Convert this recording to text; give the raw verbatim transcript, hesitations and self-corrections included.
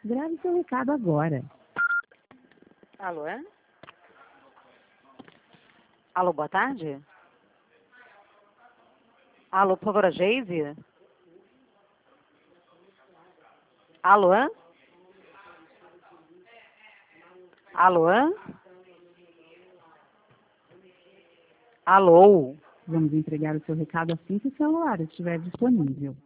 Grave seu recado agora. Alô, é? Alô, boa tarde? Alô, por favor, a Geise? Alô? Alô? Alô? Vamos entregar o seu recado assim que o celular estiver disponível.